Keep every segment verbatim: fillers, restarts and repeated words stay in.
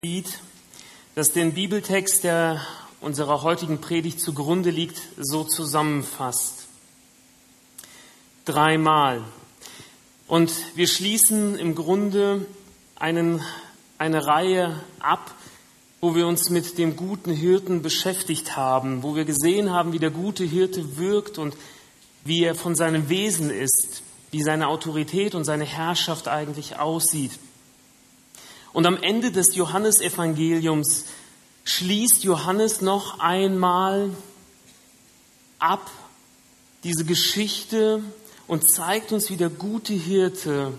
sieht, das den Bibeltext, der unserer heutigen Predigt zugrunde liegt, so zusammenfasst. Dreimal. Und wir schließen im Grunde einen, eine Reihe ab, wo wir uns mit dem guten Hirten beschäftigt haben, wo wir gesehen haben, wie der gute Hirte wirkt und wie er von seinem Wesen ist, wie seine Autorität und seine Herrschaft eigentlich aussieht. Und am Ende des Johannesevangeliums schließt Johannes noch einmal ab diese Geschichte und zeigt uns, wie der gute Hirte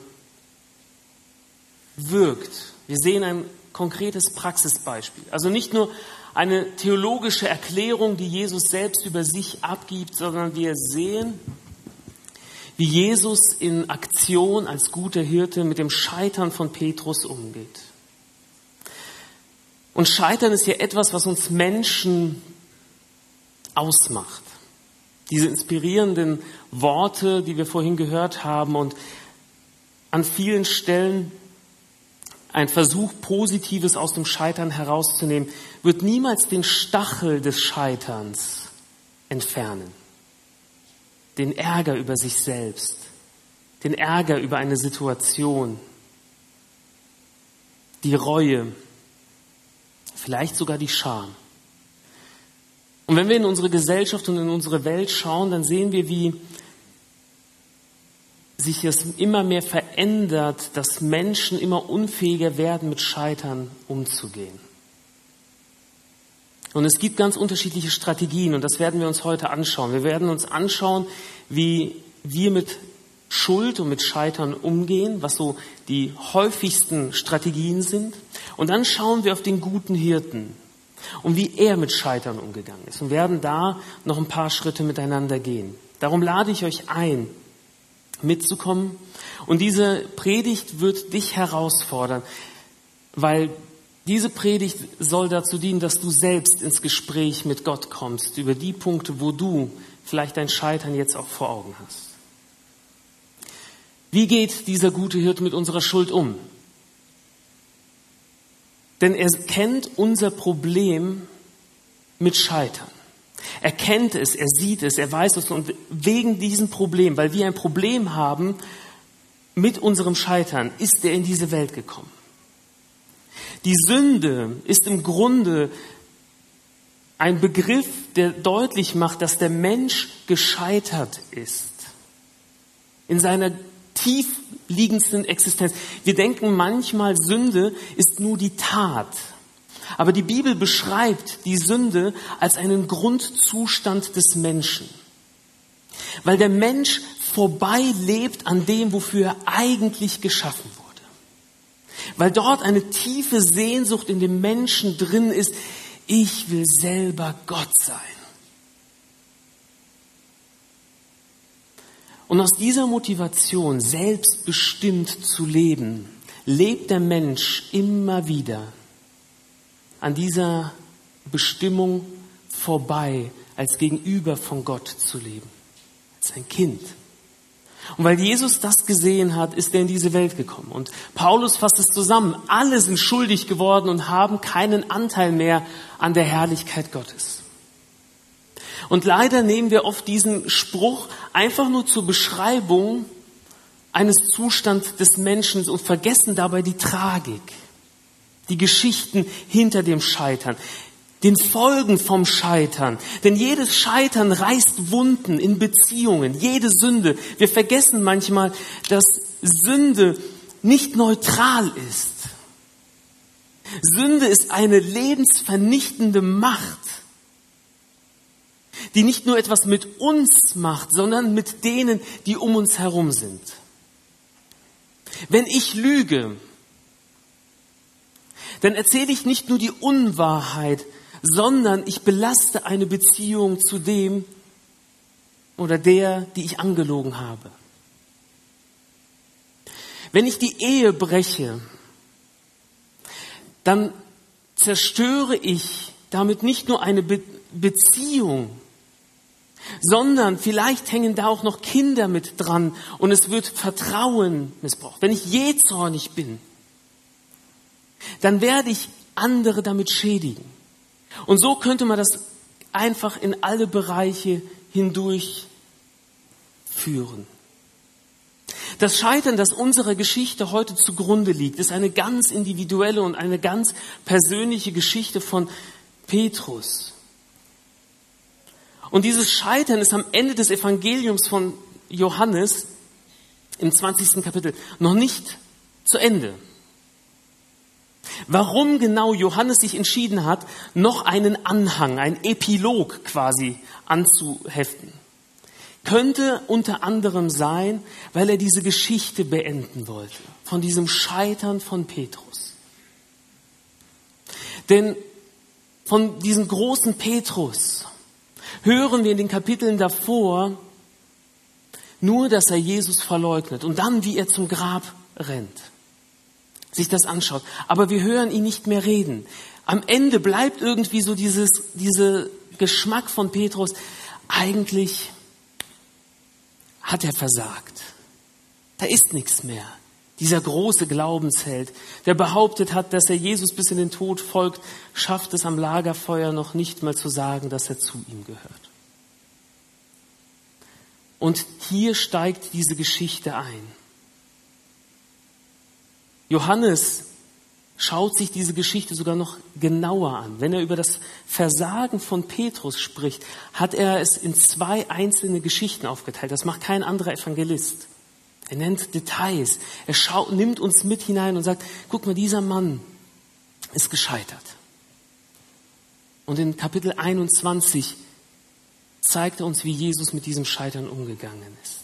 wirkt. Wir sehen ein konkretes Praxisbeispiel. Also nicht nur eine theologische Erklärung, die Jesus selbst über sich abgibt, sondern wir sehen, wie Jesus in Aktion als guter Hirte mit dem Scheitern von Petrus umgeht. Und Scheitern ist ja etwas, was uns Menschen ausmacht. Diese inspirierenden Worte, die wir vorhin gehört haben und an vielen Stellen ein Versuch, Positives aus dem Scheitern herauszunehmen, wird niemals den Stachel des Scheiterns entfernen. Den Ärger über sich selbst, den Ärger über eine Situation, die Reue, vielleicht sogar die Scham. Und wenn wir in unsere Gesellschaft und in unsere Welt schauen, dann sehen wir, wie sich es immer mehr verändert, dass Menschen immer unfähiger werden, mit Scheitern umzugehen. Und es gibt ganz unterschiedliche Strategien und das werden wir uns heute anschauen. Wir werden uns anschauen, wie wir mit Schuld und mit Scheitern umgehen, was so die häufigsten Strategien sind. Und dann schauen wir auf den guten Hirten und wie er mit Scheitern umgegangen ist und werden da noch ein paar Schritte miteinander gehen. Darum lade ich euch ein, mitzukommen. Und diese Predigt wird dich herausfordern, weil diese Predigt soll dazu dienen, dass du selbst ins Gespräch mit Gott kommst über die Punkte, wo du vielleicht dein Scheitern jetzt auch vor Augen hast. Wie geht dieser gute Hirte mit unserer Schuld um? Denn er kennt unser Problem mit Scheitern. Er kennt es, er sieht es, er weiß es und wegen diesem Problem, weil wir ein Problem haben mit unserem Scheitern, ist er in diese Welt gekommen. Die Sünde ist im Grunde ein Begriff, der deutlich macht, dass der Mensch gescheitert ist. In seiner tief liegendsten Existenz. Wir denken manchmal, Sünde ist nur die Tat. Aber die Bibel beschreibt die Sünde als einen Grundzustand des Menschen. Weil der Mensch vorbei lebt an dem, wofür er eigentlich geschaffen wurde. Weil dort eine tiefe Sehnsucht in dem Menschen drin ist, ich will selber Gott sein. Und aus dieser Motivation, selbstbestimmt zu leben, lebt der Mensch immer wieder an dieser Bestimmung vorbei, als Gegenüber von Gott zu leben, als ein Kind. Und weil Jesus das gesehen hat, ist er in diese Welt gekommen. Und Paulus fasst es zusammen. Alle sind schuldig geworden und haben keinen Anteil mehr an der Herrlichkeit Gottes. Und leider nehmen wir oft diesen Spruch einfach nur zur Beschreibung eines Zustands des Menschen und vergessen dabei die Tragik, die Geschichten hinter dem Scheitern, den Folgen vom Scheitern. Denn jedes Scheitern reißt Wunden in Beziehungen, jede Sünde. Wir vergessen manchmal, dass Sünde nicht neutral ist. Sünde ist eine lebensvernichtende Macht, die nicht nur etwas mit uns macht, sondern mit denen, die um uns herum sind. Wenn ich lüge, dann erzähle ich nicht nur die Unwahrheit, sondern ich belaste eine Beziehung zu dem oder der, die ich angelogen habe. Wenn ich die Ehe breche, dann zerstöre ich damit nicht nur eine Be- Beziehung, sondern vielleicht hängen da auch noch Kinder mit dran und es wird Vertrauen missbraucht. Wenn ich jähzornig bin, dann werde ich andere damit schädigen. Und so könnte man das einfach in alle Bereiche hindurch führen. Das Scheitern, das unserer Geschichte heute zugrunde liegt, ist eine ganz individuelle und eine ganz persönliche Geschichte von Petrus. Und dieses Scheitern ist am Ende des Evangeliums von Johannes im zwanzigsten Kapitel noch nicht zu Ende. Warum genau Johannes sich entschieden hat, noch einen Anhang, einen Epilog quasi anzuheften, könnte unter anderem sein, weil er diese Geschichte beenden wollte, von diesem Scheitern von Petrus. Denn von diesem großen Petrus hören wir in den Kapiteln davor nur, dass er Jesus verleugnet und dann, wie er zum Grab rennt, sich das anschaut. Aber wir hören ihn nicht mehr reden. Am Ende bleibt irgendwie so dieses, dieser Geschmack von Petrus, eigentlich hat er versagt. Da ist nichts mehr. Dieser große Glaubensheld, der behauptet hat, dass er Jesus bis in den Tod folgt, schafft es am Lagerfeuer noch nicht mal zu sagen, dass er zu ihm gehört. Und hier steigt diese Geschichte ein. Johannes schaut sich diese Geschichte sogar noch genauer an. Wenn er über das Versagen von Petrus spricht, hat er es in zwei einzelne Geschichten aufgeteilt. Das macht kein anderer Evangelist. Er nennt Details. Er schaut, nimmt uns mit hinein und sagt, guck mal, dieser Mann ist gescheitert. Und in Kapitel einundzwanzig zeigt er uns, wie Jesus mit diesem Scheitern umgegangen ist.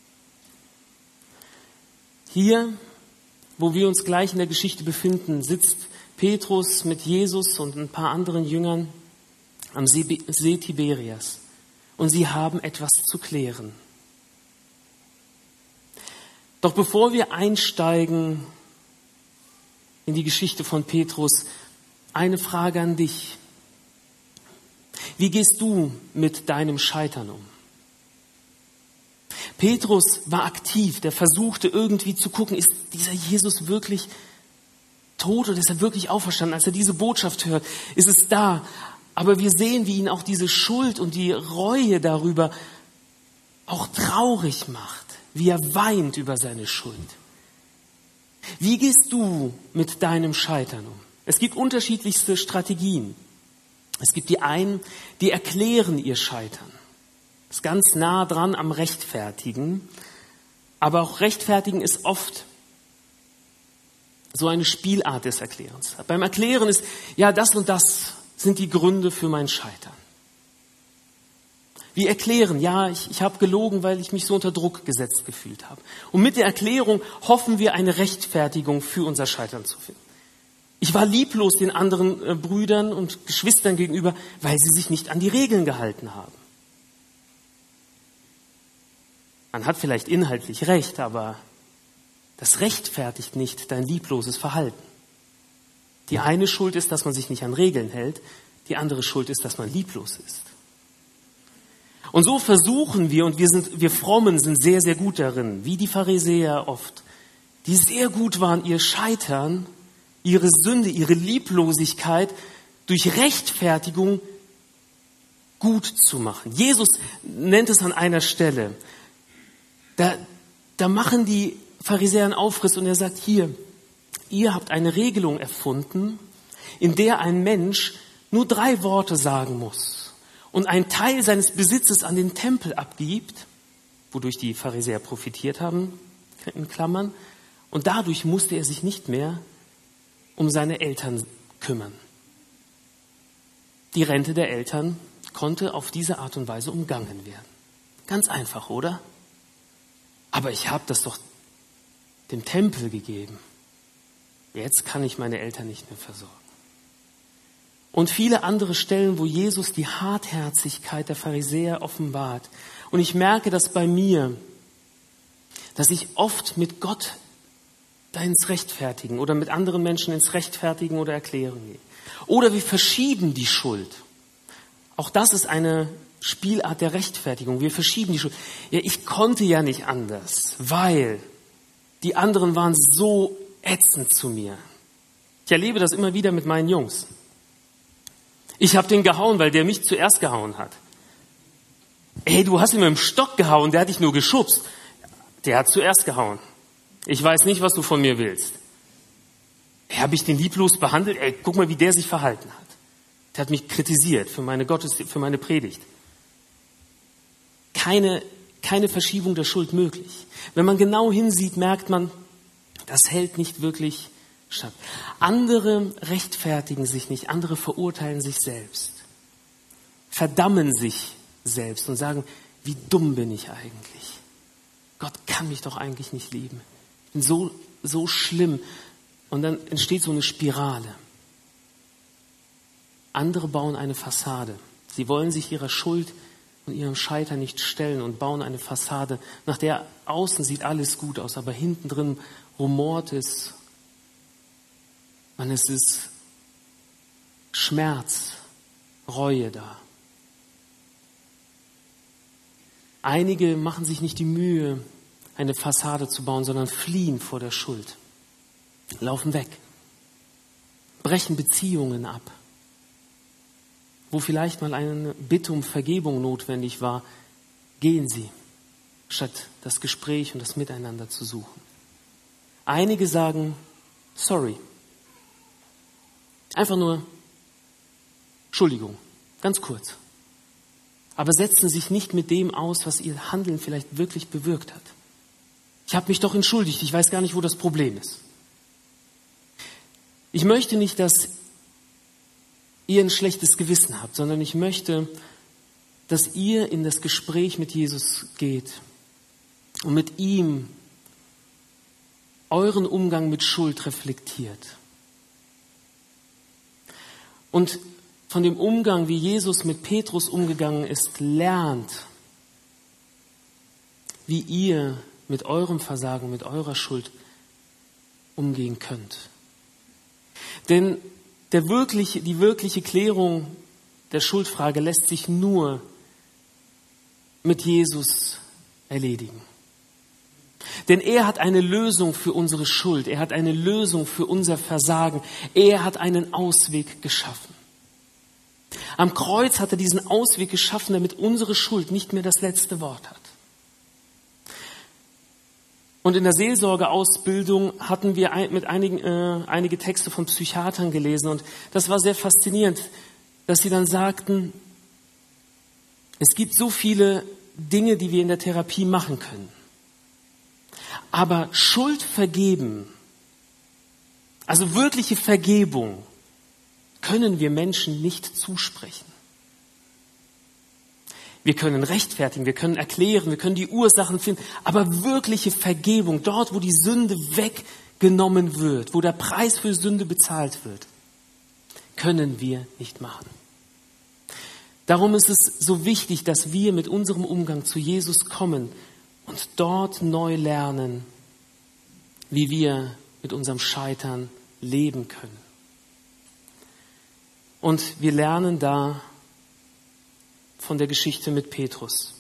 Hier, wo wir uns gleich in der Geschichte befinden, sitzt Petrus mit Jesus und ein paar anderen Jüngern am See, See Tiberias. Und sie haben etwas zu klären. Doch bevor wir einsteigen in die Geschichte von Petrus, eine Frage an dich. Wie gehst du mit deinem Scheitern um? Petrus war aktiv, der versuchte irgendwie zu gucken, ist dieser Jesus wirklich tot oder ist er wirklich auferstanden? Als er diese Botschaft hört, ist es da. Aber wir sehen, wie ihn auch diese Schuld und die Reue darüber auch traurig macht, wie er weint über seine Schuld. Wie gehst du mit deinem Scheitern um? Es gibt unterschiedlichste Strategien. Es gibt die einen, die erklären ihr Scheitern. Das ist ganz nah dran am Rechtfertigen. Aber auch Rechtfertigen ist oft so eine Spielart des Erklärens. Beim Erklären ist, ja, das und das sind die Gründe für mein Scheitern. Wir erklären, ja, ich, ich habe gelogen, weil ich mich so unter Druck gesetzt gefühlt habe. Und mit der Erklärung hoffen wir, eine Rechtfertigung für unser Scheitern zu finden. Ich war lieblos den anderen äh, Brüdern und Geschwistern gegenüber, weil sie sich nicht an die Regeln gehalten haben. Man hat vielleicht inhaltlich recht, aber das rechtfertigt nicht dein liebloses Verhalten. Die eine Schuld ist, dass man sich nicht an Regeln hält, die andere Schuld ist, dass man lieblos ist. Und so versuchen wir, und wir sind, wir Frommen sind sehr, sehr gut darin, wie die Pharisäer oft, die sehr gut waren, ihr Scheitern, ihre Sünde, ihre Lieblosigkeit durch Rechtfertigung gut zu machen. Jesus nennt es an einer Stelle, da, da machen die Pharisäer einen Aufriss und er sagt, hier, ihr habt eine Regelung erfunden, in der ein Mensch nur drei Worte sagen muss und einen Teil seines Besitzes an den Tempel abgibt, wodurch die Pharisäer profitiert haben, in Klammern, und dadurch musste er sich nicht mehr um seine Eltern kümmern. Die Rente der Eltern konnte auf diese Art und Weise umgangen werden. Ganz einfach, oder? Aber ich habe das doch dem Tempel gegeben. Jetzt kann ich meine Eltern nicht mehr versorgen. Und viele andere Stellen, wo Jesus die Hartherzigkeit der Pharisäer offenbart. Und ich merke das bei mir, dass ich oft mit Gott da ins Rechtfertigen oder mit anderen Menschen ins Rechtfertigen oder Erklären gehe. Oder wir verschieben die Schuld. Auch das ist eine Spielart der Rechtfertigung. Wir verschieben die Schuld. Ja, ich konnte ja nicht anders, weil die anderen waren so ätzend zu mir. Ich erlebe das immer wieder mit meinen Jungs. Ich habe den gehauen, weil der mich zuerst gehauen hat. Hey, du hast ihn mit dem Stock gehauen, der hat dich nur geschubst. Der hat zuerst gehauen. Ich weiß nicht, was du von mir willst. Hey, habe ich den lieblos behandelt? Ey, guck mal, wie der sich verhalten hat. Der hat mich kritisiert für meine Gottes, für meine Predigt. Keine, keine Verschiebung der Schuld möglich. Wenn man genau hinsieht, merkt man, das hält nicht wirklich statt. Andere rechtfertigen sich nicht, andere verurteilen sich selbst, verdammen sich selbst und sagen, wie dumm bin ich eigentlich? Gott kann mich doch eigentlich nicht lieben. Ich bin so, so schlimm. Und dann entsteht so eine Spirale. Andere bauen eine Fassade. Sie wollen sich ihrer Schuld und ihrem Scheitern nicht stellen und bauen eine Fassade, nach der außen sieht alles gut aus, aber hinten drin rumort es. Und es ist Schmerz, Reue da. Einige machen sich nicht die Mühe, eine Fassade zu bauen, sondern fliehen vor der Schuld. Laufen weg. Brechen Beziehungen ab. Wo vielleicht mal eine Bitte um Vergebung notwendig war, gehen sie, statt das Gespräch und das Miteinander zu suchen. Einige sagen, sorry. Einfach nur, Entschuldigung, ganz kurz. Aber setzen sich nicht mit dem aus, was ihr Handeln vielleicht wirklich bewirkt hat. Ich habe mich doch entschuldigt, ich weiß gar nicht, wo das Problem ist. Ich möchte nicht, dass ihr ein schlechtes Gewissen habt, sondern ich möchte, dass ihr in das Gespräch mit Jesus geht und mit ihm euren Umgang mit Schuld reflektiert. Und von dem Umgang, wie Jesus mit Petrus umgegangen ist, lernt, wie ihr mit eurem Versagen, mit eurer Schuld umgehen könnt. Denn der wirkliche, die wirkliche Klärung der Schuldfrage lässt sich nur mit Jesus erledigen. Denn er hat eine Lösung für unsere Schuld. Er hat eine Lösung für unser Versagen. Er hat einen Ausweg geschaffen. Am Kreuz hat er diesen Ausweg geschaffen, damit unsere Schuld nicht mehr das letzte Wort hat. Und in der Seelsorgeausbildung hatten wir mit einigen, äh, einige Texte von Psychiatern gelesen. Und das war sehr faszinierend, dass sie dann sagten, es gibt so viele Dinge, die wir in der Therapie machen können. Aber Schuld vergeben, also wirkliche Vergebung, können wir Menschen nicht zusprechen. Wir können rechtfertigen, wir können erklären, wir können die Ursachen finden, aber wirkliche Vergebung, dort wo die Sünde weggenommen wird, wo der Preis für Sünde bezahlt wird, können wir nicht machen. Darum ist es so wichtig, dass wir mit unserem Umgang zu Jesus kommen und dort neu lernen, wie wir mit unserem Scheitern leben können. Und wir lernen da von der Geschichte mit Petrus.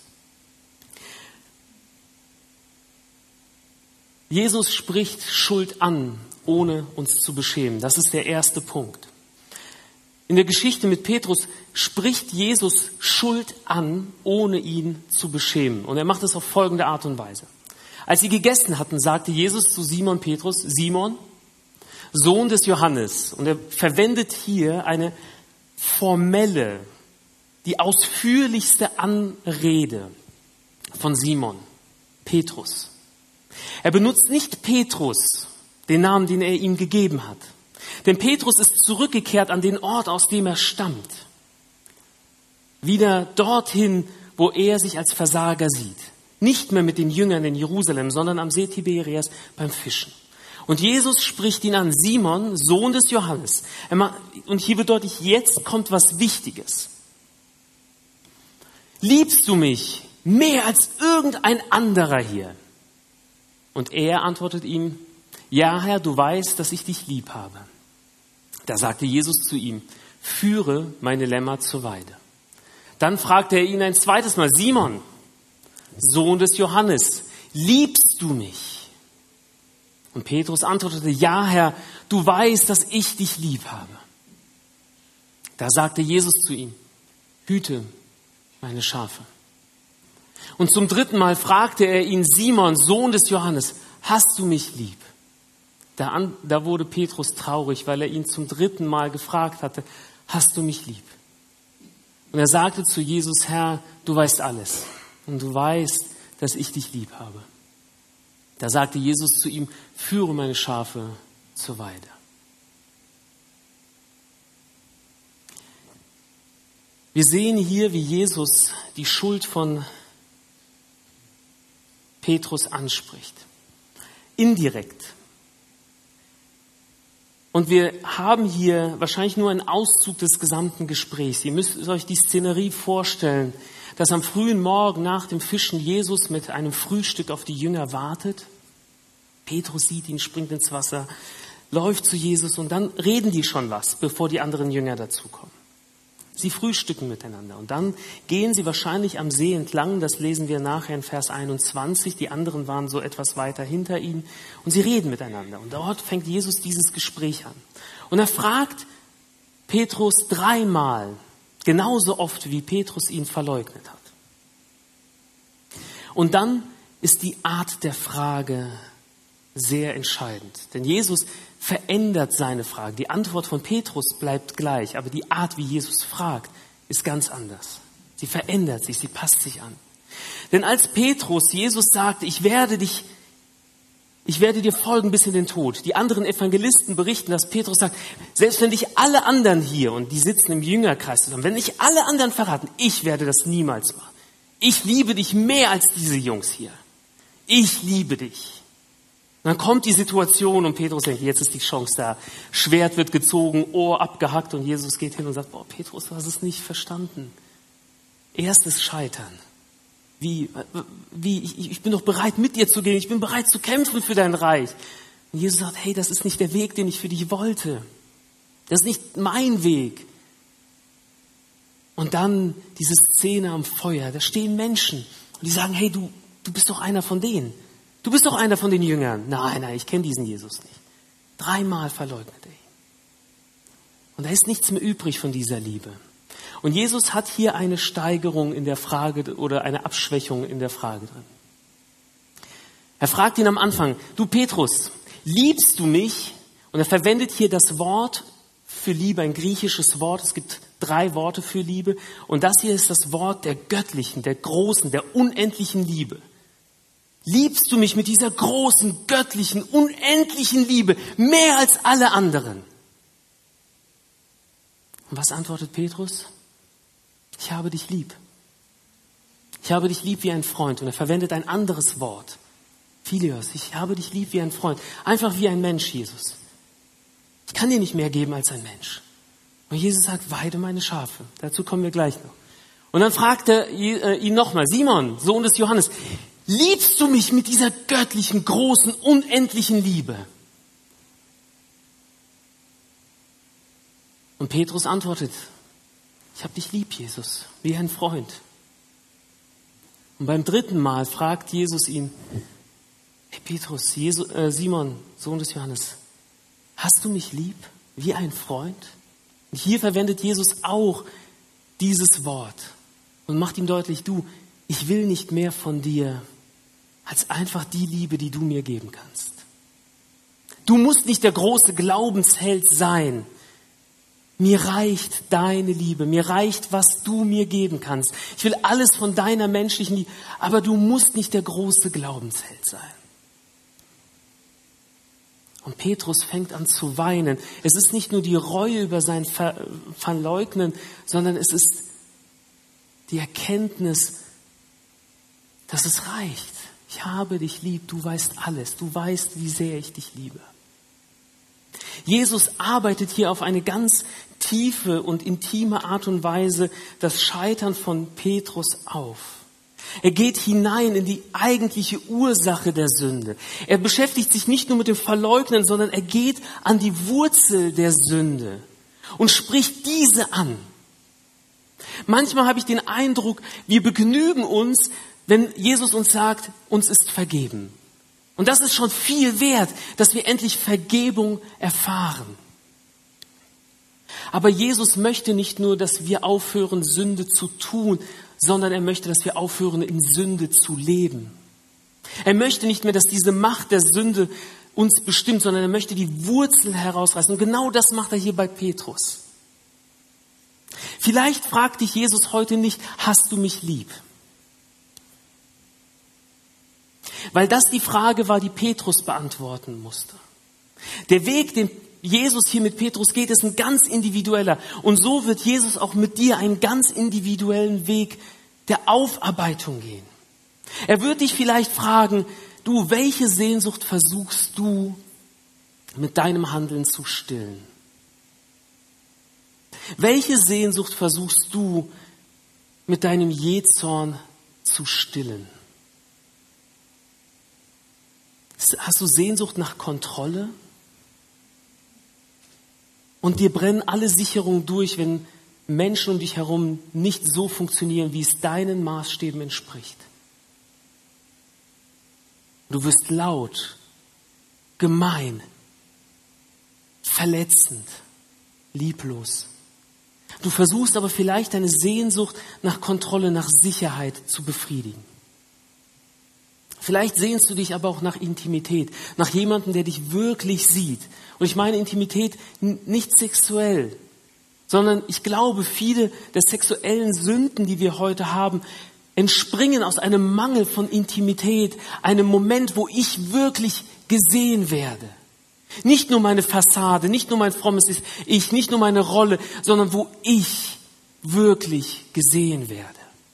Jesus spricht Schuld an, ohne uns zu beschämen. Das ist der erste Punkt. In der Geschichte mit Petrus spricht Jesus Schuld an, ohne ihn zu beschämen. Und er macht es auf folgende Art und Weise. Als sie gegessen hatten, sagte Jesus zu Simon Petrus, Simon, Sohn des Johannes. Und er verwendet hier eine formelle, die ausführlichste Anrede von Simon, Petrus. Er benutzt nicht Petrus, den Namen, den er ihm gegeben hat. Denn Petrus ist zurückgekehrt an den Ort, aus dem er stammt. Wieder dorthin, wo er sich als Versager sieht. Nicht mehr mit den Jüngern in Jerusalem, sondern am See Tiberias beim Fischen. Und Jesus spricht ihn an, Simon, Sohn des Johannes. Und hier wird deutlich, jetzt kommt was Wichtiges. Liebst du mich mehr als irgendein anderer hier? Und er antwortet ihm, ja Herr, du weißt, dass ich dich lieb habe. Da sagte Jesus zu ihm, führe meine Lämmer zur Weide. Dann fragte er ihn ein zweites Mal, Simon, Sohn des Johannes, liebst du mich? Und Petrus antwortete, ja, Herr, du weißt, dass ich dich lieb habe. Da sagte Jesus zu ihm, hüte meine Schafe. Und zum dritten Mal fragte er ihn, Simon, Sohn des Johannes, hast du mich lieb? Da, an, da wurde Petrus traurig, weil er ihn zum dritten Mal gefragt hatte, hast du mich lieb? Und er sagte zu Jesus, Herr, du weißt alles und du weißt, dass ich dich lieb habe. Da sagte Jesus zu ihm, führe meine Schafe zur Weide. Wir sehen hier, wie Jesus die Schuld von Petrus anspricht. Indirekt. Und wir haben hier wahrscheinlich nur einen Auszug des gesamten Gesprächs. Ihr müsst euch die Szenerie vorstellen, dass am frühen Morgen nach dem Fischen Jesus mit einem Frühstück auf die Jünger wartet. Petrus sieht ihn, springt ins Wasser, läuft zu Jesus und dann reden die schon was, bevor die anderen Jünger dazukommen. Sie frühstücken miteinander und dann gehen sie wahrscheinlich am See entlang, das lesen wir nachher in Vers einundzwanzig, die anderen waren so etwas weiter hinter ihnen und sie reden miteinander und dort fängt Jesus dieses Gespräch an. Und er fragt Petrus dreimal, genauso oft wie Petrus ihn verleugnet hat. Und dann ist die Art der Frage sehr entscheidend, denn Jesus verändert seine Frage. Die Antwort von Petrus bleibt gleich, aber die Art, wie Jesus fragt, ist ganz anders. Sie verändert sich, sie passt sich an. Denn als Petrus Jesus sagte, ich werde dich, ich werde dir folgen bis in den Tod. Die anderen Evangelisten berichten, dass Petrus sagt, selbst wenn dich alle anderen hier, und die sitzen im Jüngerkreis zusammen, wenn dich alle anderen verraten, ich werde das niemals machen. Ich liebe dich mehr als diese Jungs hier. Ich liebe dich. Und dann kommt die Situation und Petrus denkt, jetzt ist die Chance da. Schwert wird gezogen, Ohr abgehackt und Jesus geht hin und sagt, boah, Petrus, du hast es nicht verstanden. Erstes Scheitern. Wie, wie, ich, ich bin doch bereit mit dir zu gehen, ich bin bereit zu kämpfen für dein Reich. Und Jesus sagt, hey, das ist nicht der Weg, den ich für dich wollte. Das ist nicht mein Weg. Und dann diese Szene am Feuer, da stehen Menschen und die sagen, hey, du, du bist doch einer von denen. Du bist doch einer von den Jüngern. Nein, nein, ich kenne diesen Jesus nicht. Dreimal verleugnet er ihn. Und da ist nichts mehr übrig von dieser Liebe. Und Jesus hat hier eine Steigerung in der Frage oder eine Abschwächung in der Frage drin. Er fragt ihn am Anfang, du Petrus, liebst du mich? Und er verwendet hier das Wort für Liebe, ein griechisches Wort. Es gibt drei Worte für Liebe. Und das hier ist das Wort der göttlichen, der großen, der unendlichen Liebe. Liebst du mich mit dieser großen, göttlichen, unendlichen Liebe mehr als alle anderen? Und was antwortet Petrus? Ich habe dich lieb. Ich habe dich lieb wie ein Freund. Und er verwendet ein anderes Wort. Philios, ich habe dich lieb wie ein Freund. Einfach wie ein Mensch, Jesus. Ich kann dir nicht mehr geben als ein Mensch. Und Jesus sagt, weide meine Schafe. Dazu kommen wir gleich noch. Und dann fragt er ihn nochmal, Simon, Sohn des Johannes, liebst du mich mit dieser göttlichen, großen, unendlichen Liebe? Und Petrus antwortet, ich habe dich lieb, Jesus, wie ein Freund. Und beim dritten Mal fragt Jesus ihn, hey Petrus, Jesus, äh, Simon, Sohn des Johannes, hast du mich lieb wie ein Freund? Und hier verwendet Jesus auch dieses Wort und macht ihm deutlich, du, ich will nicht mehr von dir als einfach die Liebe, die du mir geben kannst. Du musst nicht der große Glaubensheld sein. Mir reicht deine Liebe, mir reicht, was du mir geben kannst. Ich will alles von deiner menschlichen Liebe, aber du musst nicht der große Glaubensheld sein. Und Petrus fängt an zu weinen. Es ist nicht nur die Reue über sein Ver- Verleugnen, sondern es ist die Erkenntnis, dass es reicht. Ich habe dich lieb, du weißt alles, du weißt, wie sehr ich dich liebe. Jesus arbeitet hier auf eine ganz tiefe und intime Art und Weise das Scheitern von Petrus auf. Er geht hinein in die eigentliche Ursache der Sünde. Er beschäftigt sich nicht nur mit dem Verleugnen, sondern er geht an die Wurzel der Sünde und spricht diese an. Manchmal habe ich den Eindruck, wir begnügen uns, wenn Jesus uns sagt, uns ist vergeben. Und das ist schon viel wert, dass wir endlich Vergebung erfahren. Aber Jesus möchte nicht nur, dass wir aufhören, Sünde zu tun, sondern er möchte, dass wir aufhören, in Sünde zu leben. Er möchte nicht mehr, dass diese Macht der Sünde uns bestimmt, sondern er möchte die Wurzel herausreißen. Und genau das macht er hier bei Petrus. Vielleicht fragt dich Jesus heute nicht, hast du mich lieb? Weil das die Frage war, die Petrus beantworten musste. Der Weg, den Jesus hier mit Petrus geht, ist ein ganz individueller. Und so wird Jesus auch mit dir einen ganz individuellen Weg der Aufarbeitung gehen. Er wird dich vielleicht fragen, du, welche Sehnsucht versuchst du mit deinem Handeln zu stillen? Welche Sehnsucht versuchst du mit deinem Jähzorn zu stillen? Hast du Sehnsucht nach Kontrolle? Und dir brennen alle Sicherungen durch, wenn Menschen um dich herum nicht so funktionieren, wie es deinen Maßstäben entspricht. Du wirst laut, gemein, verletzend, lieblos. Du versuchst aber vielleicht deine Sehnsucht nach Kontrolle, nach Sicherheit zu befriedigen. Vielleicht sehnst du dich aber auch nach Intimität, nach jemandem, der dich wirklich sieht. Und ich meine Intimität nicht sexuell, sondern ich glaube, viele der sexuellen Sünden, die wir heute haben, entspringen aus einem Mangel von Intimität, einem Moment, wo ich wirklich gesehen werde. Nicht nur meine Fassade, nicht nur mein frommes Ich, nicht nur meine Rolle, sondern wo ich wirklich gesehen werde.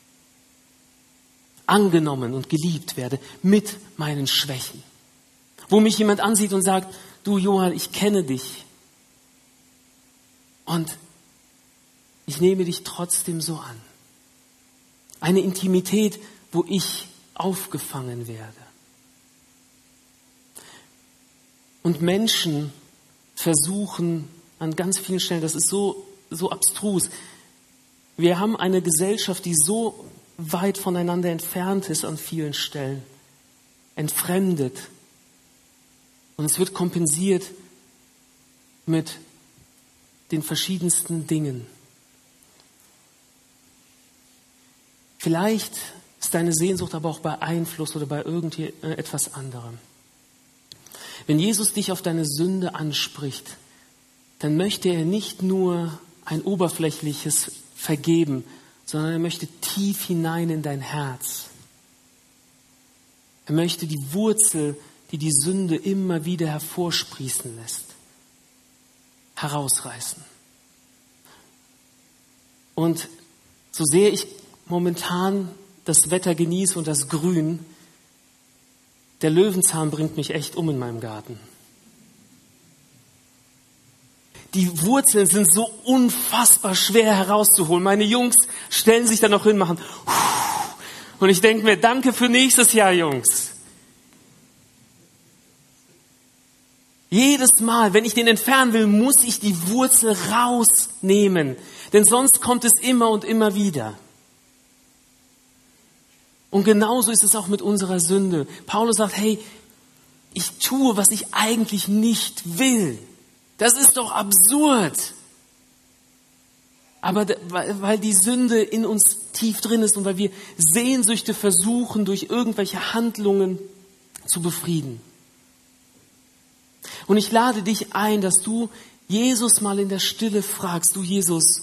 Angenommen und geliebt werde mit meinen Schwächen. Wo mich jemand ansieht und sagt, du Johann, ich kenne dich und ich nehme dich trotzdem so an. Eine Intimität, wo ich aufgefangen werde. Und Menschen versuchen an ganz vielen Stellen, das ist so, so abstrus. Wir haben eine Gesellschaft, die so weit voneinander entfernt ist an vielen Stellen, entfremdet. Und es wird kompensiert mit den verschiedensten Dingen. Vielleicht ist deine Sehnsucht aber auch bei Einfluss oder bei irgendetwas anderem. Wenn Jesus dich auf deine Sünde anspricht, dann möchte er nicht nur ein oberflächliches Vergeben, sondern er möchte tief hinein in dein Herz. Er möchte die Wurzel, die die Sünde immer wieder hervorsprießen lässt, herausreißen. Und so sehr ich momentan das Wetter genieße und das Grün, der Löwenzahn bringt mich echt um in meinem Garten. Die Wurzeln sind so unfassbar schwer herauszuholen. Meine Jungs stellen sich da noch hin, machen und ich denke mir, danke für nächstes Jahr, Jungs. Jedes Mal, wenn ich den entfernen will, muss ich die Wurzel rausnehmen, denn sonst kommt es immer und immer wieder. Und genauso ist es auch mit unserer Sünde. Paulus sagt, hey, ich tue, was ich eigentlich nicht will. Das ist doch absurd. Aber weil die Sünde in uns tief drin ist und weil wir Sehnsüchte versuchen, durch irgendwelche Handlungen zu befrieden. Und ich lade dich ein, dass du Jesus mal in der Stille fragst, du Jesus,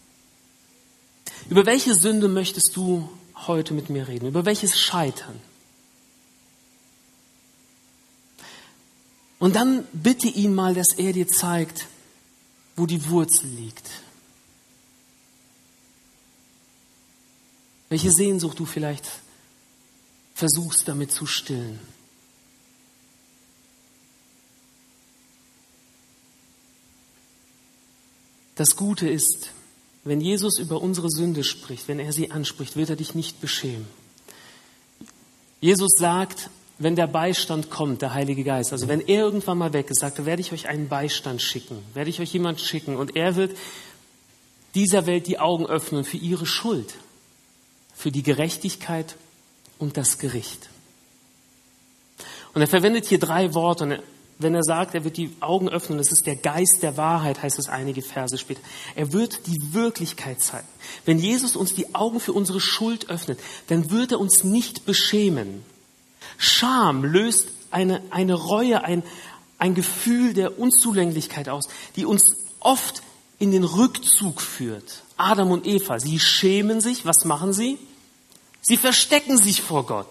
über welche Sünde möchtest du heute mit mir reden? Über welches Scheitern? Und dann bitte ihn mal, dass er dir zeigt, wo die Wurzel liegt. Welche Sehnsucht du vielleicht versuchst damit zu stillen. Das Gute ist, wenn Jesus über unsere Sünde spricht, wenn er sie anspricht, wird er dich nicht beschämen. Jesus sagt, wenn der Beistand kommt, der Heilige Geist, also wenn er irgendwann mal weg ist, sagt er, werde ich euch einen Beistand schicken, werde ich euch jemand schicken und er wird dieser Welt die Augen öffnen für ihre Schuld, für die Gerechtigkeit und das Gericht. Und er verwendet hier drei Worte. Und er, wenn er sagt, er wird die Augen öffnen, das ist der Geist der Wahrheit, heißt es einige Verse später. Er wird die Wirklichkeit zeigen. Wenn Jesus uns die Augen für unsere Schuld öffnet, dann wird er uns nicht beschämen. Scham löst eine, eine Reue, ein, ein Gefühl der Unzulänglichkeit aus, die uns oft in den Rückzug führt. Adam und Eva, sie schämen sich. Was machen sie? Sie verstecken sich vor Gott.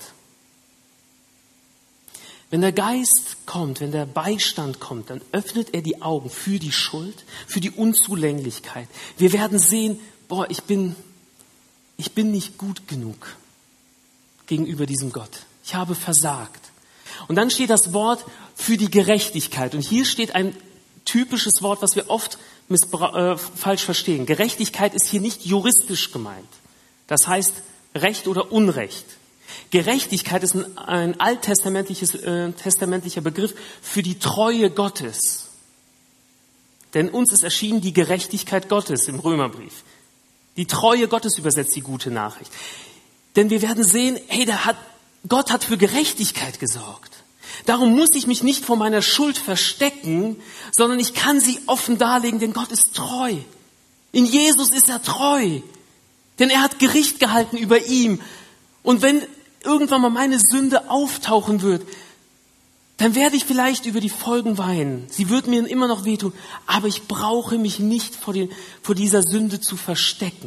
Wenn der Geist kommt, wenn der Beistand kommt, dann öffnet er die Augen für die Schuld, für die Unzulänglichkeit. Wir werden sehen, boah, ich bin, ich bin nicht gut genug gegenüber diesem Gott. Ich habe versagt. Und dann steht das Wort für die Gerechtigkeit. Und hier steht ein typisches Wort, was wir oft missbra- äh, falsch verstehen. Gerechtigkeit ist hier nicht juristisch gemeint. Das heißt Recht oder Unrecht. Gerechtigkeit ist ein, ein alttestamentliches, äh, testamentlicher Begriff für die Treue Gottes. Denn uns ist erschienen die Gerechtigkeit Gottes im Römerbrief. Die Treue Gottes übersetzt die gute Nachricht. Denn wir werden sehen, hey, der hat, Gott hat für Gerechtigkeit gesorgt. Darum muss ich mich nicht vor meiner Schuld verstecken, sondern ich kann sie offen darlegen, denn Gott ist treu. In Jesus ist er treu. Denn er hat Gericht gehalten über ihm. Und wenn irgendwann mal meine Sünde auftauchen wird, dann werde ich vielleicht über die Folgen weinen. Sie wird mir immer noch wehtun. Aber ich brauche mich nicht vor, den, vor dieser Sünde zu verstecken.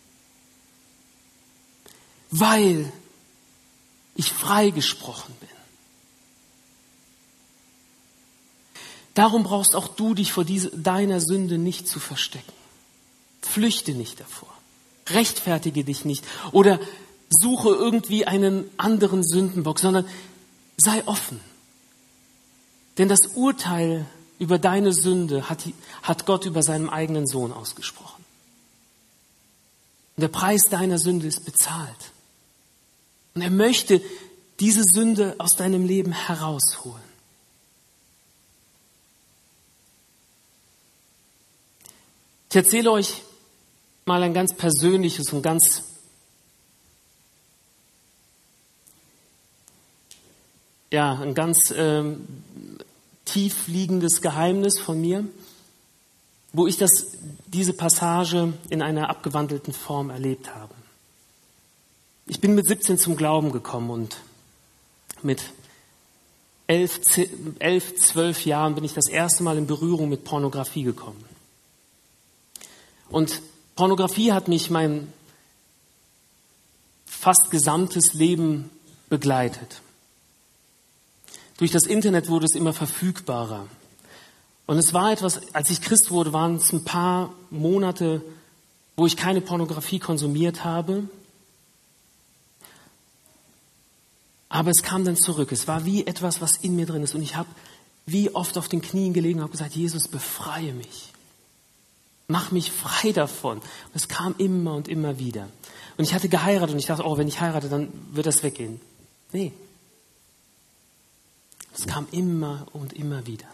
Weil ich freigesprochen bin. Darum brauchst auch du dich vor diese, deiner Sünde nicht zu verstecken. Flüchte nicht davor. Rechtfertige dich nicht oder suche irgendwie einen anderen Sündenbock, sondern sei offen. Denn das Urteil über deine Sünde hat, hat Gott über seinen eigenen Sohn ausgesprochen. Und der Preis deiner Sünde ist bezahlt. Und er möchte diese Sünde aus deinem Leben herausholen. Ich erzähle euch mal ein ganz persönliches und ganz ja, ein ganz ähm, tief liegendes Geheimnis von mir, wo ich das, diese Passage in einer abgewandelten Form erlebt habe. Ich bin mit siebzehn zum Glauben gekommen und mit elf, elf, zwölf Jahren bin ich das erste Mal in Berührung mit Pornografie gekommen. Und Pornografie hat mich mein fast gesamtes Leben begleitet. Durch das Internet wurde es immer verfügbarer. Und es war etwas, als ich Christ wurde, waren es ein paar Monate, wo ich keine Pornografie konsumiert habe. Aber es kam dann zurück. Es war wie etwas, was in mir drin ist. Und ich habe wie oft auf den Knien gelegen und habe gesagt, Jesus, befreie mich. Mach mich frei davon. Und es kam immer und immer wieder. Und ich hatte geheiratet und ich dachte, oh, wenn ich heirate, dann wird das weggehen. Nee. Es kam immer und immer wieder.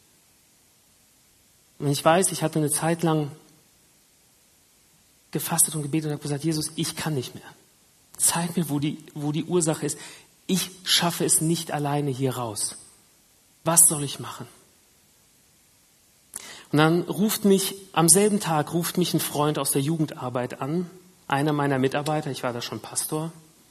Und ich weiß, ich hatte eine Zeit lang gefastet und gebetet und habe gesagt, Jesus, ich kann nicht mehr. Zeig mir, wo die, wo die Ursache ist. Ich schaffe es nicht alleine hier raus. Was soll ich machen? Und dann ruft mich, am selben Tag ruft mich ein Freund aus der Jugendarbeit an, einer meiner Mitarbeiter, ich war da schon Pastor,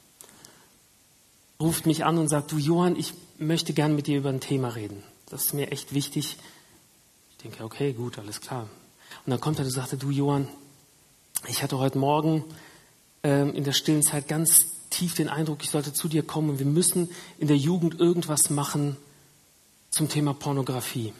ruft mich an und sagt, du Johann, ich möchte gern mit dir über ein Thema reden. Das ist mir echt wichtig. Ich denke, okay, gut, alles klar. Und dann kommt er und sagte, du Johann, ich hatte heute Morgen äh, in der stillen Zeit ganz tief den Eindruck, ich sollte zu dir kommen und wir müssen in der Jugend irgendwas machen zum Thema Pornografie.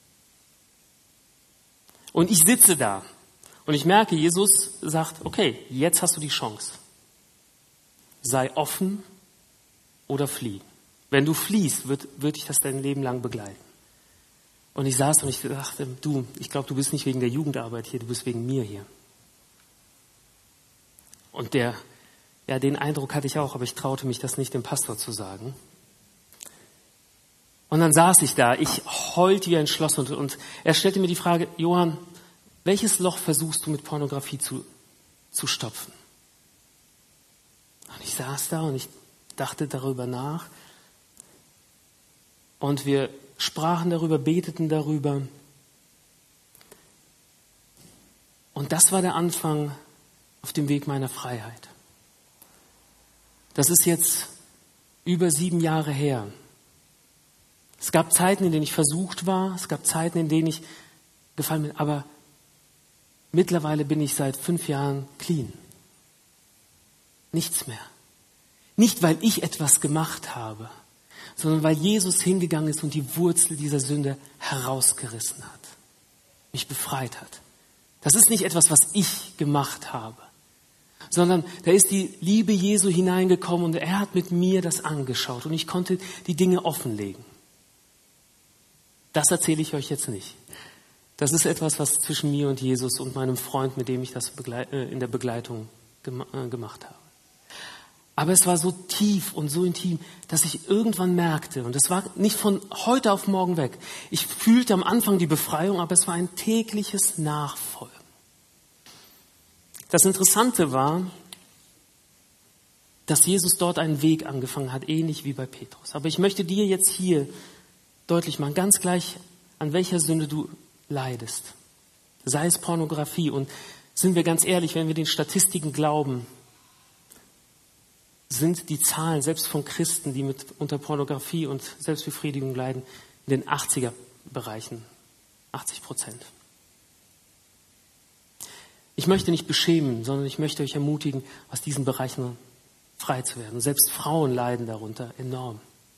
Und ich sitze da und ich merke, Jesus sagt, okay, jetzt hast du die Chance. Sei offen oder flieh. Wenn du fliehst, wird, wird dich das dein Leben lang begleiten. Und ich saß und ich dachte, du, ich glaube, du bist nicht wegen der Jugendarbeit hier, du bist wegen mir hier. Und der, ja, den Eindruck hatte ich auch, aber ich traute mich das nicht dem Pastor zu sagen. Und dann saß ich da, ich heulte wie ein Schloss und, und er stellte mir die Frage, Johann, welches Loch versuchst du mit Pornografie zu, zu stopfen? Und ich saß da und ich dachte darüber nach. Und wir sprachen darüber, beteten darüber. Und das war der Anfang auf dem Weg meiner Freiheit. Das ist jetzt über sieben Jahre her. Es gab Zeiten, in denen ich versucht war, es gab Zeiten, in denen ich gefallen bin, aber mittlerweile bin ich seit fünf Jahren clean. Nichts mehr. Nicht, weil ich etwas gemacht habe, sondern weil Jesus hingegangen ist und die Wurzel dieser Sünde herausgerissen hat, mich befreit hat. Das ist nicht etwas, was ich gemacht habe, sondern da ist die Liebe Jesu hineingekommen und er hat mit mir das angeschaut und ich konnte die Dinge offenlegen. Das erzähle ich euch jetzt nicht. Das ist etwas, was zwischen mir und Jesus und meinem Freund, mit dem ich das in der Begleitung gemacht habe. Aber es war so tief und so intim, dass ich irgendwann merkte, und es war nicht von heute auf morgen weg, ich fühlte am Anfang die Befreiung, aber es war ein tägliches Nachfolgen. Das Interessante war, dass Jesus dort einen Weg angefangen hat, ähnlich wie bei Petrus. Aber ich möchte dir jetzt hier deutlich machen, ganz gleich, an welcher Sünde du leidest. Sei es Pornografie. Und sind wir ganz ehrlich, wenn wir den Statistiken glauben, sind die Zahlen selbst von Christen, die mit unter Pornografie und Selbstbefriedigung leiden, in den achtziger-Bereichen. achtzig Prozent. Ich möchte nicht beschämen, sondern ich möchte euch ermutigen, aus diesen Bereichen frei zu werden. Selbst Frauen leiden darunter enorm.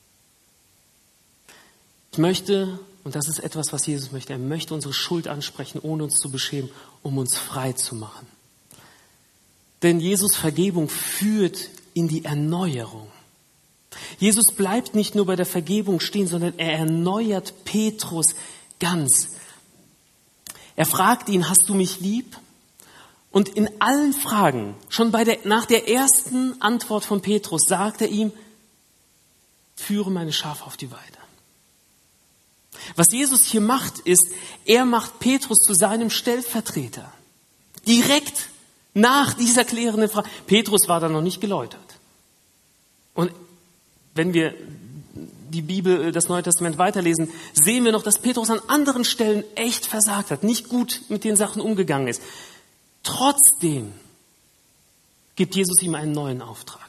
Ich möchte, und das ist etwas, was Jesus möchte, er möchte unsere Schuld ansprechen, ohne uns zu beschämen, um uns frei zu machen. Denn Jesus' Vergebung führt in die Erneuerung. Jesus bleibt nicht nur bei der Vergebung stehen, sondern er erneuert Petrus ganz. Er fragt ihn, hast du mich lieb? Und in allen Fragen, schon bei der, nach der ersten Antwort von Petrus, sagt er ihm, führe meine Schafe auf die Weide. Was Jesus hier macht, ist, er macht Petrus zu seinem Stellvertreter. Direkt nach dieser klärenden Frage. Petrus war da noch nicht geläutert. Und wenn wir die Bibel, das Neue Testament weiterlesen, sehen wir noch, dass Petrus an anderen Stellen echt versagt hat, nicht gut mit den Sachen umgegangen ist. Trotzdem gibt Jesus ihm einen neuen Auftrag.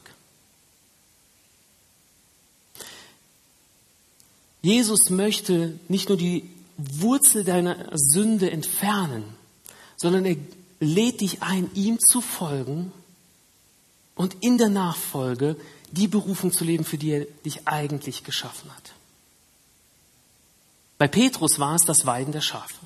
Jesus möchte nicht nur die Wurzel deiner Sünde entfernen, sondern er lädt dich ein, ihm zu folgen und in der Nachfolge die Berufung zu leben, für die er dich eigentlich geschaffen hat. Bei Petrus war es das Weiden der Schafe.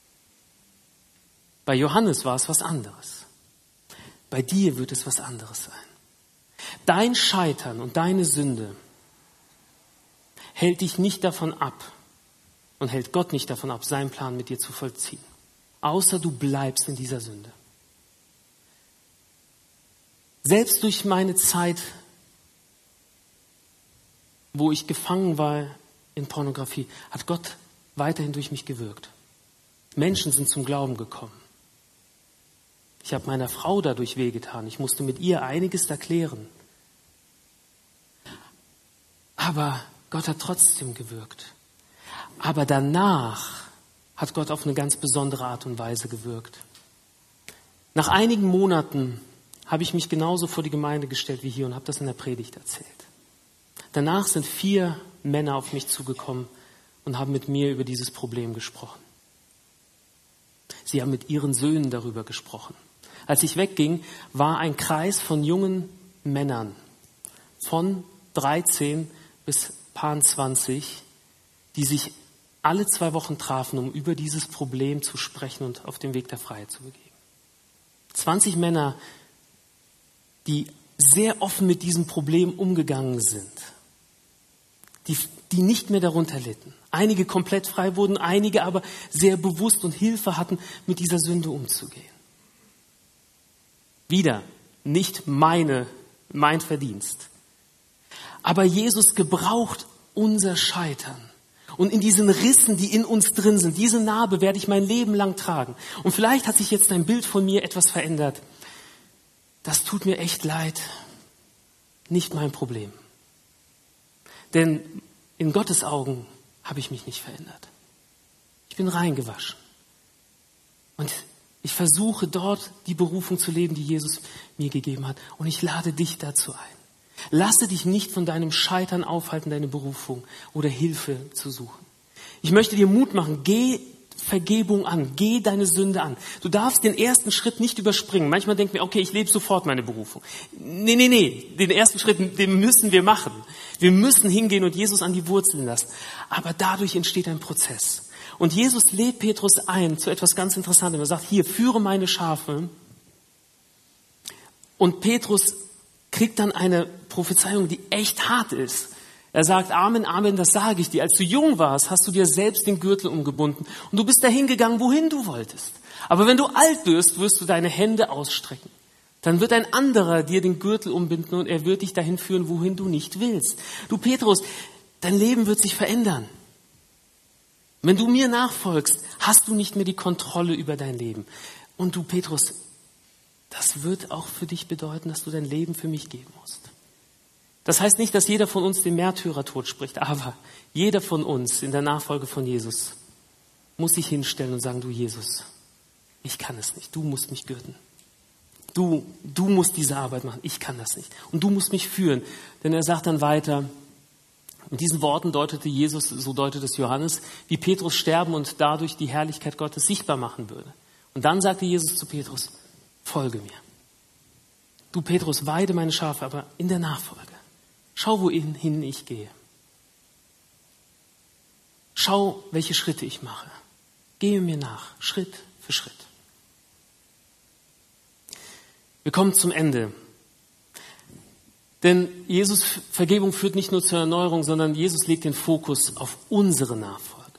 Bei Johannes war es was anderes. Bei dir wird es was anderes sein. Dein Scheitern und deine Sünde hält dich nicht davon ab und hält Gott nicht davon ab, seinen Plan mit dir zu vollziehen. Außer du bleibst in dieser Sünde. Selbst durch meine Zeit, wo ich gefangen war in Pornografie, hat Gott weiterhin durch mich gewirkt. Menschen sind zum Glauben gekommen. Ich habe meiner Frau dadurch wehgetan. Ich musste mit ihr einiges erklären. Aber Gott hat trotzdem gewirkt. Aber danach hat Gott auf eine ganz besondere Art und Weise gewirkt. Nach einigen Monaten habe ich mich genauso vor die Gemeinde gestellt wie hier und habe das in der Predigt erzählt. Danach sind vier Männer auf mich zugekommen und haben mit mir über dieses Problem gesprochen. Sie haben mit ihren Söhnen darüber gesprochen. Als ich wegging, war ein Kreis von jungen Männern von dreizehn bis Paar zwanzig, die sich alle zwei Wochen trafen, um über dieses Problem zu sprechen und auf dem Weg der Freiheit zu begeben. zwanzig Männer, die sehr offen mit diesem Problem umgegangen sind, die, die nicht mehr darunter litten. Einige komplett frei wurden, einige aber sehr bewusst und Hilfe hatten, mit dieser Sünde umzugehen. Wieder nicht meine, mein Verdienst. Aber Jesus gebraucht unser Scheitern. Und in diesen Rissen, die in uns drin sind, diese Narbe werde ich mein Leben lang tragen. Und vielleicht hat sich jetzt ein Bild von mir etwas verändert. Das tut mir echt leid. Nicht mein Problem. Denn in Gottes Augen habe ich mich nicht verändert. Ich bin reingewaschen. Und ich versuche dort die Berufung zu leben, die Jesus mir gegeben hat. Und ich lade dich dazu ein. Lasse dich nicht von deinem Scheitern aufhalten, deine Berufung oder Hilfe zu suchen. Ich möchte dir Mut machen, geh Vergebung an, geh deine Sünde an. Du darfst den ersten Schritt nicht überspringen. Manchmal denken wir, okay, ich lebe sofort meine Berufung. Nee, nee, nee, den ersten Schritt, den müssen wir machen. Wir müssen hingehen und Jesus an die Wurzeln lassen. Aber dadurch entsteht ein Prozess. Und Jesus lädt Petrus ein zu etwas ganz Interessantem. Er sagt, hier, führe meine Schafe. Und Petrus kriegt dann eine Prophezeiung, die echt hart ist. Er sagt, Amen, Amen, das sage ich dir. Als du jung warst, hast du dir selbst den Gürtel umgebunden und du bist dahin gegangen, wohin du wolltest. Aber wenn du alt wirst, wirst du deine Hände ausstrecken. Dann wird ein anderer dir den Gürtel umbinden und er wird dich dahin führen, wohin du nicht willst. Du Petrus, dein Leben wird sich verändern. Wenn du mir nachfolgst, hast du nicht mehr die Kontrolle über dein Leben. Und du Petrus, das wird auch für dich bedeuten, dass du dein Leben für mich geben musst. Das heißt nicht, dass jeder von uns den Märtyrertod spricht, aber jeder von uns in der Nachfolge von Jesus muss sich hinstellen und sagen, du Jesus, ich kann es nicht, du musst mich gürten. Du, du musst diese Arbeit machen, ich kann das nicht. Und du musst mich führen. Denn er sagt dann weiter, mit diesen Worten deutete Jesus, so deutet es Johannes, wie Petrus sterben und dadurch die Herrlichkeit Gottes sichtbar machen würde. Und dann sagte Jesus zu Petrus, folge mir. Du Petrus, weide meine Schafe, aber in der Nachfolge. Schau, wohin ich gehe. Schau, welche Schritte ich mache. Gehe mir nach, Schritt für Schritt. Wir kommen zum Ende. Denn Jesus Vergebung führt nicht nur zur Erneuerung, sondern Jesus legt den Fokus auf unsere Nachfolge.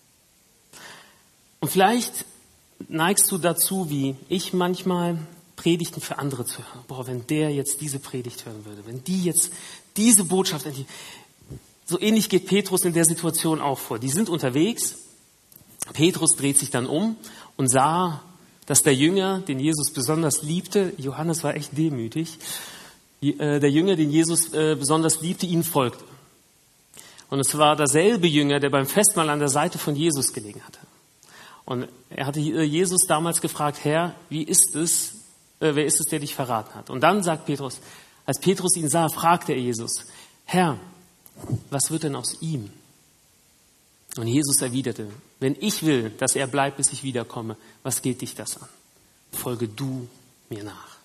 Und vielleicht neigst du dazu, wie ich manchmal, Predigten für andere zu hören. Boah, wenn der jetzt diese Predigt hören würde, wenn die jetzt diese Botschaft, so ähnlich geht Petrus in der Situation auch vor. Die sind unterwegs, Petrus dreht sich dann um und sah, dass der Jünger, den Jesus besonders liebte, Johannes war echt demütig, der Jünger, den Jesus besonders liebte, ihnen folgte. Und es war derselbe Jünger, der beim Festmahl an der Seite von Jesus gelegen hatte. Und er hatte Jesus damals gefragt, Herr, wie ist es, äh, wer ist es, der dich verraten hat? Und dann sagt Petrus, als Petrus ihn sah, fragte er Jesus, Herr, was wird denn aus ihm? Und Jesus erwiderte, wenn ich will, dass er bleibt, bis ich wiederkomme, was geht dich das an? Folge du mir nach.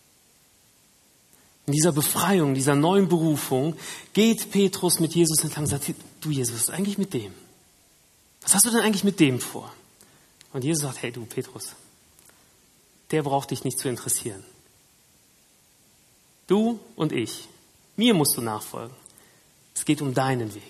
In dieser Befreiung, dieser neuen Berufung geht Petrus mit Jesus entlang und sagt, du Jesus, was ist eigentlich mit dem? Was hast du denn eigentlich mit dem vor? Und Jesus sagt, hey du Petrus, der braucht dich nicht zu interessieren. Du und ich, mir musst du nachfolgen. Es geht um deinen Weg.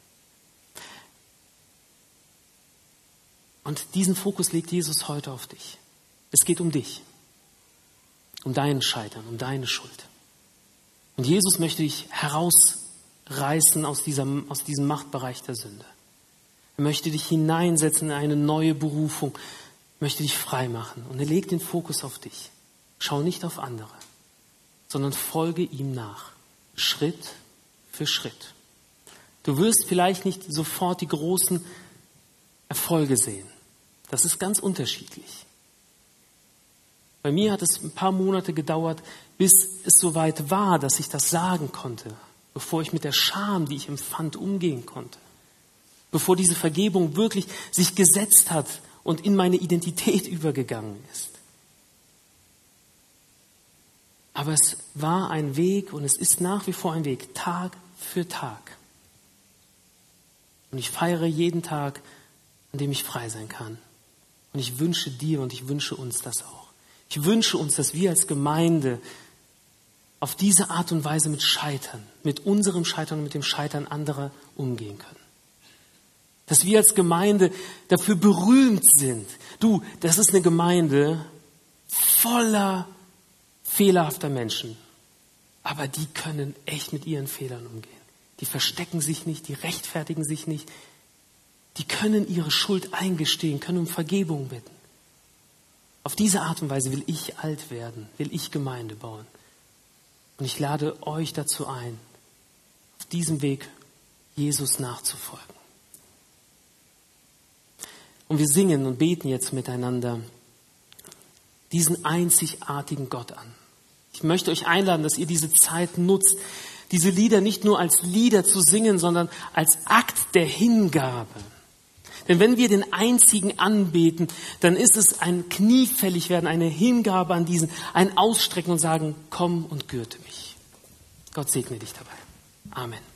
Und diesen Fokus legt Jesus heute auf dich. Es geht um dich, um dein Scheitern, um deine Schuld. Und Jesus möchte dich herausreißen aus, dieser, aus diesem Machtbereich der Sünde. Er möchte dich hineinsetzen in eine neue Berufung, möchte dich frei machen. Und er legt den Fokus auf dich. Schau nicht auf andere, sondern folge ihm nach, Schritt für Schritt. Du wirst vielleicht nicht sofort die großen Erfolge sehen. Das ist ganz unterschiedlich. Bei mir hat es ein paar Monate gedauert, bis es soweit war, dass ich das sagen konnte, bevor ich mit der Scham, die ich empfand, umgehen konnte. Bevor diese Vergebung wirklich sich gesetzt hat und in meine Identität übergegangen ist. Aber es war ein Weg und es ist nach wie vor ein Weg, Tag für Tag. Und ich feiere jeden Tag, an dem ich frei sein kann. Und ich wünsche dir und ich wünsche uns das auch. Ich wünsche uns, dass wir als Gemeinde auf diese Art und Weise mit Scheitern, mit unserem Scheitern und mit dem Scheitern anderer umgehen können. Dass wir als Gemeinde dafür berühmt sind. Du, das ist eine Gemeinde voller fehlerhafter Menschen. Aber die können echt mit ihren Fehlern umgehen. Die verstecken sich nicht, die rechtfertigen sich nicht. Die können ihre Schuld eingestehen, können um Vergebung bitten. Auf diese Art und Weise will ich alt werden, will ich Gemeinde bauen. Und ich lade euch dazu ein, auf diesem Weg Jesus nachzufolgen. Und wir singen und beten jetzt miteinander diesen einzigartigen Gott an. Ich möchte euch einladen, dass ihr diese Zeit nutzt, diese Lieder nicht nur als Lieder zu singen, sondern als Akt der Hingabe. Denn wenn wir den Einzigen anbeten, dann ist es ein Kniefälligwerden, eine Hingabe an diesen, ein Ausstrecken und sagen, komm und gürte mich. Gott segne dich dabei. Amen.